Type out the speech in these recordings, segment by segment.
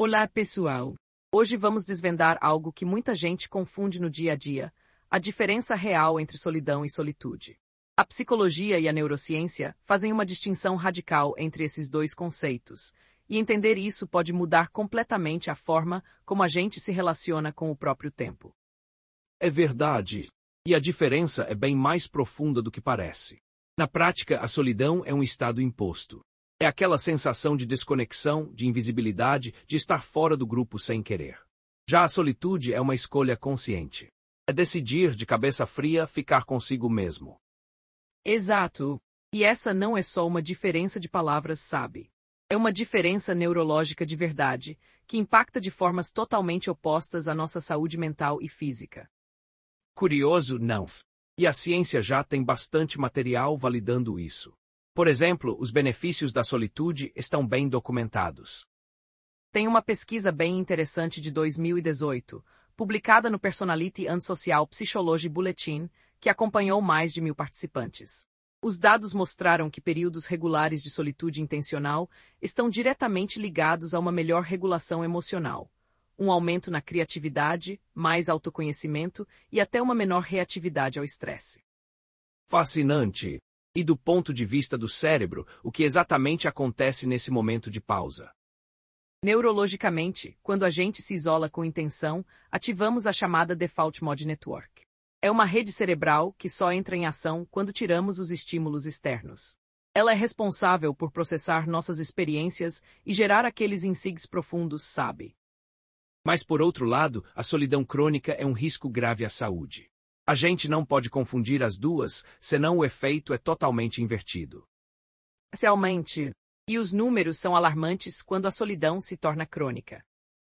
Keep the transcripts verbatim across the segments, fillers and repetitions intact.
Olá, pessoal! Hoje vamos desvendar algo que muita gente confunde no dia a dia: a diferença real entre solidão e solitude. A psicologia e a neurociência fazem uma distinção radical entre esses dois conceitos, e entender isso pode mudar completamente a forma como a gente se relaciona com o próprio tempo. É verdade. E a diferença é bem mais profunda do que parece. Na prática, a solidão é um estado imposto. É aquela sensação de desconexão, de invisibilidade, de estar fora do grupo sem querer. Já a solitude é uma escolha consciente. É decidir, de cabeça fria, ficar consigo mesmo. Exato. E essa não é só uma diferença de palavras, sabe? É uma diferença neurológica de verdade, que impacta de formas totalmente opostas à nossa saúde mental e física. Curioso, não? E a ciência já tem bastante material validando isso. Por exemplo, os benefícios da solitude estão bem documentados. Tem uma pesquisa bem interessante de dois mil e dezoito, publicada no Personality and Social Psychology Bulletin, que acompanhou mais de mil participantes. Os dados mostraram que períodos regulares de solitude intencional estão diretamente ligados a uma melhor regulação emocional, um aumento na criatividade, mais autoconhecimento e até uma menor reatividade ao estresse. Fascinante! E do ponto de vista do cérebro, o que exatamente acontece nesse momento de pausa? Neurologicamente, quando a gente se isola com intenção, ativamos a chamada Default Mode Network. É uma rede cerebral que só entra em ação quando tiramos os estímulos externos. Ela é responsável por processar nossas experiências e gerar aqueles insights profundos, sabe? Mas por outro lado, a solidão crônica é um risco grave à saúde. A gente não pode confundir as duas, senão o efeito é totalmente invertido. Realmente. E os números são alarmantes quando a solidão se torna crônica.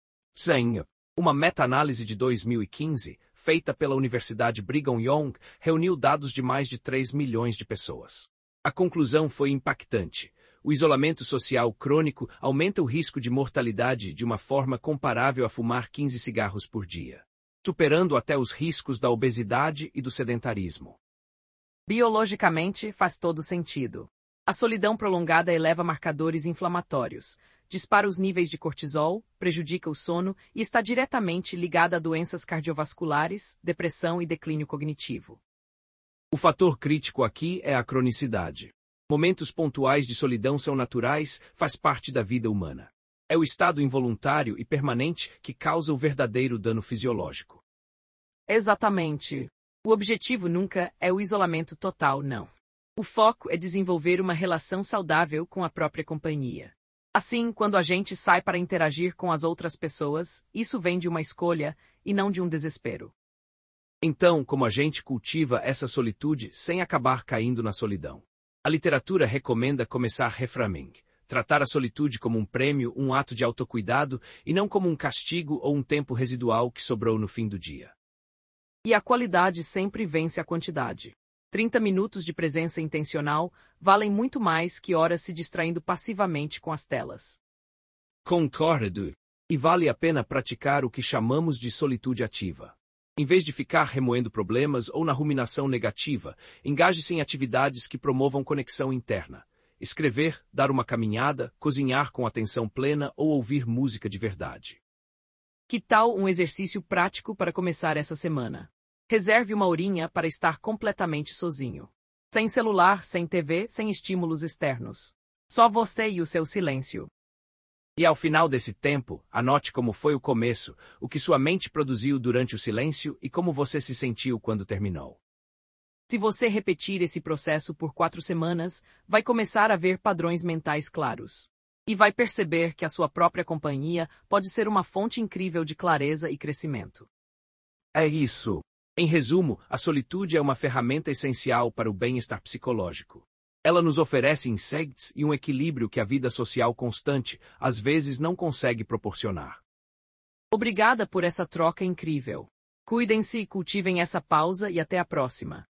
Sim. Uma meta-análise de dois mil e quinze, feita pela Universidade Brigham Young, reuniu dados de mais de três milhões de pessoas. A conclusão foi impactante. O isolamento social crônico aumenta o risco de mortalidade de uma forma comparável a fumar quinze cigarros por dia, superando até os riscos da obesidade e do sedentarismo. Biologicamente, faz todo sentido. A solidão prolongada eleva marcadores inflamatórios, dispara os níveis de cortisol, prejudica o sono e está diretamente ligada a doenças cardiovasculares, depressão e declínio cognitivo. O fator crítico aqui é a cronicidade. Momentos pontuais de solidão são naturais, faz parte da vida humana. É o estado involuntário e permanente que causa o verdadeiro dano fisiológico. Exatamente. O objetivo nunca é o isolamento total, não. O foco é desenvolver uma relação saudável com a própria companhia. Assim, quando a gente sai para interagir com as outras pessoas, isso vem de uma escolha e não de um desespero. Então, como a gente cultiva essa solitude sem acabar caindo na solidão? A literatura recomenda começar reframing, tratar a solitude como um prêmio, um ato de autocuidado, e não como um castigo ou um tempo residual que sobrou no fim do dia. E a qualidade sempre vence a quantidade. trinta minutos de presença intencional valem muito mais que horas se distraindo passivamente com as telas. Concordo. E vale a pena praticar o que chamamos de solitude ativa. Em vez de ficar remoendo problemas ou na ruminação negativa, engaje-se em atividades que promovam conexão interna. Escrever, dar uma caminhada, cozinhar com atenção plena ou ouvir música de verdade. Que tal um exercício prático para começar essa semana? Reserve uma horinha para estar completamente sozinho. Sem celular, sem T V, sem estímulos externos. Só você e o seu silêncio. E ao final desse tempo, anote como foi o começo, o que sua mente produziu durante o silêncio e como você se sentiu quando terminou. Se você repetir esse processo por quatro semanas, vai começar a ver padrões mentais claros. E vai perceber que a sua própria companhia pode ser uma fonte incrível de clareza e crescimento. É isso. Em resumo, a solitude é uma ferramenta essencial para o bem-estar psicológico. Ela nos oferece insights e um equilíbrio que a vida social constante, às vezes, não consegue proporcionar. Obrigada por essa troca incrível. Cuidem-se e cultivem essa pausa e até a próxima.